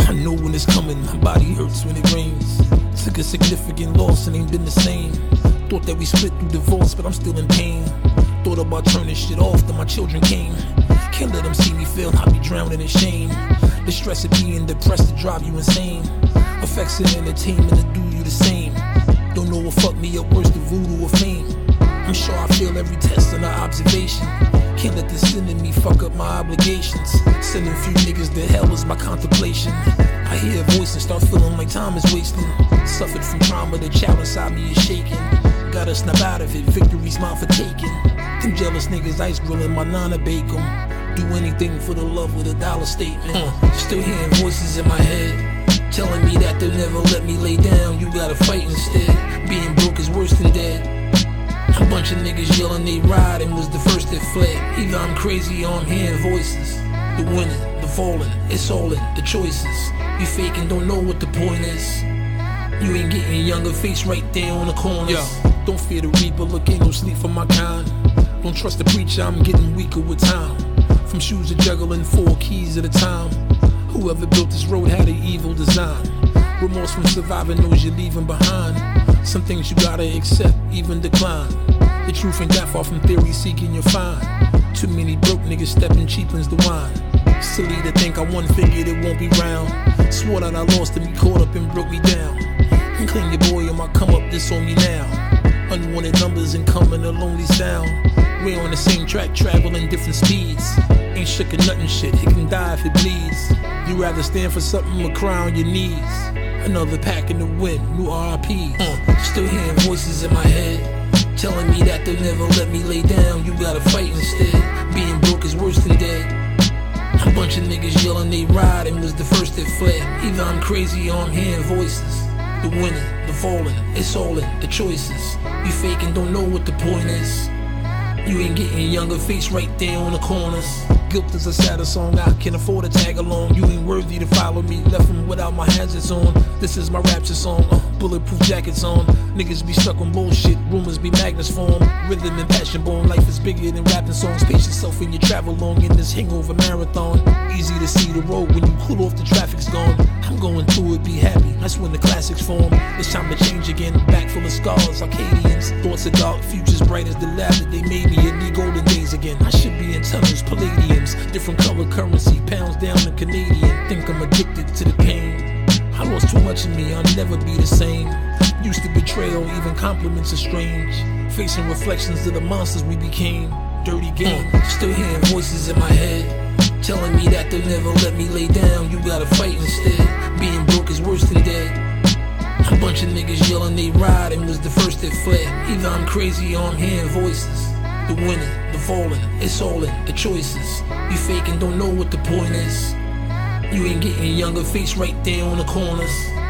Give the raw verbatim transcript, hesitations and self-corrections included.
I know when it's coming, my body hurts when it rains. Took a significant loss and ain't been the same. Thought that we split through divorce, but I'm still in pain. Thought about turning shit off, then my children came. Can't let them see me fail, I'll be drowning in shame. The stress of being depressed to drive you insane. Affects and entertainment to do you the same. Don't know what fucked me up worse, the voodoo or fame. I'm sure I fail every test and observation. Can't let the sin in me fuck up my obligations. Sending a few niggas to hell is my contemplation. I hear a voice and start feeling like time is wasting. Suffered from trauma, the child inside me is shaking. Gotta snap out of it, victory's mine for taking. Them jealous niggas ice grilling my nana bake 'em. Do anything for the love of the dollar statement. uh, Still hearing voices in my head telling me that they'll never let me lay down. You gotta fight instead. Being broke is worse than dead. A bunch of niggas yelling they ride and was the first that fled. Either I'm crazy or I'm hearing voices. The winning, the falling, it's all in the choices. You faking, don't know what the point is. You ain't getting younger, face right there on the corners. Yo. Don't fear the reaper, look, ain't no sleep for my kind. Don't trust the preacher, I'm getting weaker with time. From shoes to juggling four keys at a time. Whoever built this road had an evil design. Remorse from surviving knows you're leaving behind. Some things you gotta accept, even decline. The truth ain't that far from theory, seeking you'll find. Too many broke niggas stepping cheapens the wine. Silly to think I won, figured it won't be round. Swore that I lost and be caught up and broke me down. And clean your boy on my come up, this on me now. Unwanted numbers and coming a lonely sound. We're on the same track, traveling different speeds. Ain't shook at nothing shit, it can die if it bleeds. You rather stand for something or cry on your knees. Another pack in the wind, new R I Ps. Uh, still hearing voices in my head telling me that they'll never let me lay down. You gotta fight instead. Being broke is worse than dead. A bunch of niggas yelling they ride and was the first that fled. Either I'm crazy or I'm hearing voices. The winning, the falling, it's all in the choices. You faking, don't know what the point is. You ain't getting younger, face right there on the corners. Guilt is a sadder song, I can afford to tag along. You ain't worthy to follow me, left from without my hazards on. This is my rapture song, uh, bulletproof jackets on. Niggas be stuck on bullshit, rumors be magnets form. Rhythm and passion born, life is bigger than rapping songs. Pace yourself when you travel long in this hangover marathon. Easy to see the road when you pull off, the traffic's gone. I'm going through it, be happy, that's when the classics form. It's time to change again, back full of scars, Arcadians. Thoughts are dark, futures bright as the lab that they made me. In the golden days again, I should be in tunnels, palladiums. Different color currency, pounds down to Canadian. Think I'm addicted to the pain. I lost too much in me, I'll never be the same. Used to betrayal, even compliments are strange. Facing reflections of the monsters we became. Dirty game, uh, still hearing voices in my head telling me that they'll never let me lay down. You gotta fight instead. Being broke is worse than dead. A bunch of niggas yelling they ride and was the first that fled. Either I'm crazy or I'm hearing voices. The winning, the falling, it's all in the choices. You faking, don't know what the point is. You ain't getting younger, face right there on the corners.